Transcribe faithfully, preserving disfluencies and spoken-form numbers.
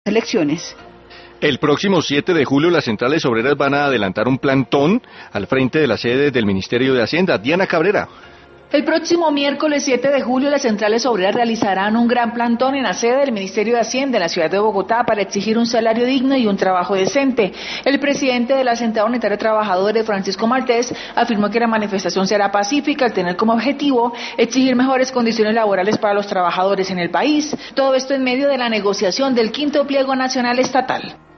elecciones. El próximo siete de julio las centrales obreras van a adelantar un plantón al frente de la sede del Ministerio de Hacienda. Diana Cabrera. El próximo miércoles siete de julio las centrales obreras realizarán un gran plantón en la sede del Ministerio de Hacienda en la ciudad de Bogotá para exigir un salario digno y un trabajo decente. El presidente de la Central Unitaria de Trabajadores, Francisco Maltés, afirmó que la manifestación será pacífica al tener como objetivo exigir mejores condiciones laborales para los trabajadores en el país. Todo esto en medio de la negociación del quinto pliego nacional estatal.